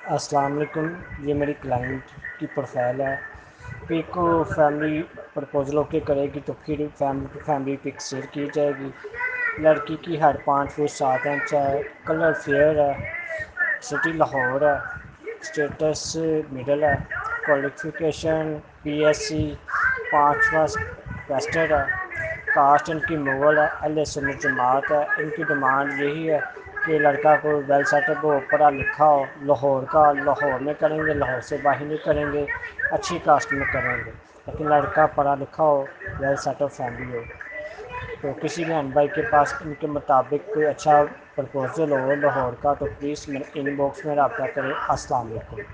अस्सलाम वालेकुम। ये मेरी क्लाइंट की प्रोफाइल है। पिक फैमिली प्रपोजल ओके करेगी तो फिर फैमिली पिक शेयर की जाएगी। लड़की की हाइट 5 फुट 7 इंच है। कलर फेयर है। सिटी लाहौर है। स्टेटस मिडल है। क्वालिफिकेशन पीएससी 5वां टेस्टेड है। कास्ट इनकी मुगल है। अहले सुन्नत जमात है। इनकी डिमांड यही है कि लड़का को वेल सेटअप हो, पढ़ा लिखा हो, लाहौर का, लाहौर में करेंगे, लाहौर से बाहर नहीं करेंगे, अच्छी कास्ट में करेंगे, लेकिन लड़का पढ़ा लिखा हो, वेल सेटअप फैमिली हो। तो किसी बहन भाई के पास इनके मुताबिक कोई अच्छा प्रपोजल हो लाहौर का तो प्लीज़ मेरे इनबॉक्स में रब्ता करें। अस्सलाम वालेकुम।